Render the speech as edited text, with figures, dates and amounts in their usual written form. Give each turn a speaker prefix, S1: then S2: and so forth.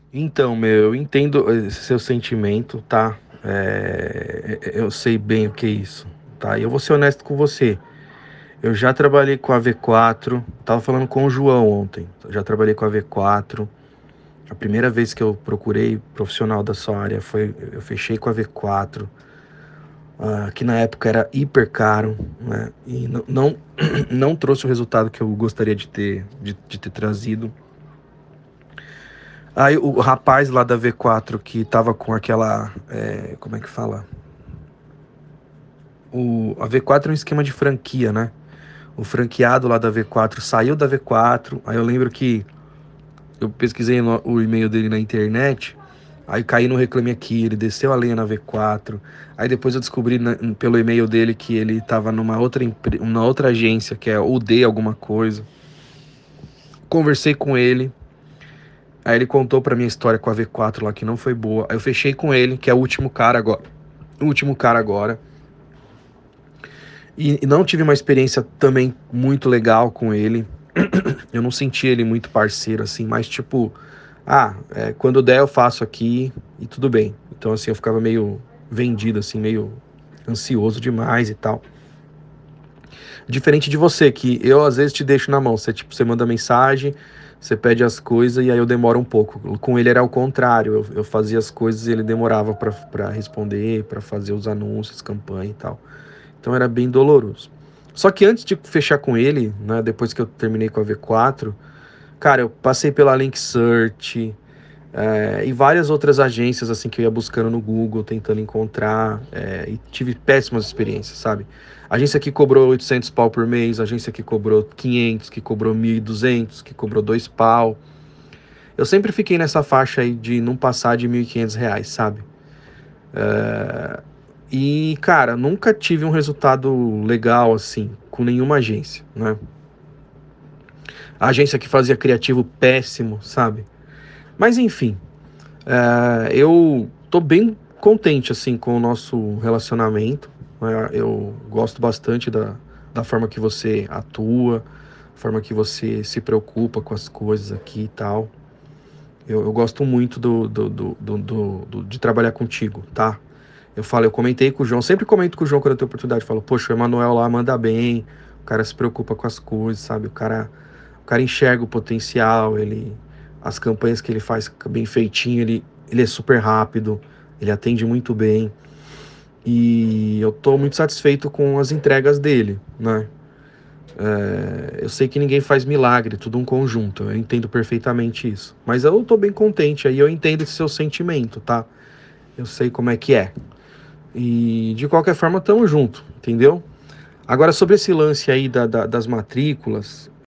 S1: Então, meu, eu entendo esse seu sentimento, tá? Eu sei bem o que é isso, tá? E eu vou ser honesto com você. Eu já trabalhei com a V4, tava falando com o João ontem. Eu já trabalhei com a V4. A primeira vez que eu procurei profissional da sua área foi, eu fechei com a V4, que na época era hiper caro, né? E não trouxe o resultado que eu gostaria de ter trazido. Aí o rapaz lá da V4 que tava com aquela. Como é que fala? A V4 é um esquema de franquia, né? O franqueado lá da V4 saiu da V4. Aí eu lembro que eu pesquisei o e-mail dele na internet. Aí caí no Reclame Aqui, ele desceu a lenha na V4. Aí depois eu descobri pelo e-mail dele que ele tava numa outra agência, que é o D alguma coisa. Conversei com ele. Aí ele contou pra minha história com a V4 lá que não foi boa. Aí eu fechei com ele, que é o último cara agora. O último cara agora. E não tive uma experiência também muito legal com ele. Eu não senti ele muito parceiro, assim, mas tipo, quando der eu faço aqui e tudo bem. Então, assim, eu ficava meio vendido, assim, meio ansioso demais e tal. Diferente de você, que eu às vezes te deixo na mão. Você, tipo, você manda mensagem, você pede as coisas e aí eu demoro um pouco. Com ele era o contrário, eu fazia as coisas e ele demorava pra responder, pra fazer os anúncios, campanha e tal. Então era bem doloroso. Só que antes de fechar com ele, né, depois que eu terminei com a V4, cara, eu passei pela Link Search, e várias outras agências assim que eu ia buscando no Google, tentando encontrar, e tive péssimas experiências, sabe? Agência que cobrou 800 pau por mês, agência que cobrou 500, que cobrou 1.200, que cobrou 2 pau. Eu sempre fiquei nessa faixa aí de não passar de 1.500 reais, sabe? E, cara, nunca tive um resultado legal assim, com nenhuma agência, né? A agência que fazia criativo péssimo, sabe? Mas enfim, eu tô bem contente assim com o nosso relacionamento, né? Eu gosto bastante da forma que você atua, a forma que você se preocupa com as coisas aqui e tal. Eu gosto muito de trabalhar contigo, tá? Eu comentei com o João, sempre comento com o João quando eu tenho oportunidade, falo, poxa, o Emanuel lá manda bem, o cara se preocupa com as coisas, sabe? O cara enxerga o potencial, as campanhas que ele faz bem feitinho, ele é super rápido, ele atende muito bem. E eu tô muito satisfeito com as entregas dele, né? Eu sei que ninguém faz milagre, tudo um conjunto, eu entendo perfeitamente isso. Mas eu tô bem contente, aí eu entendo esse seu sentimento, tá? Eu sei como é que é. E de qualquer forma, tamo junto, entendeu? Agora, sobre esse lance aí das matrículas,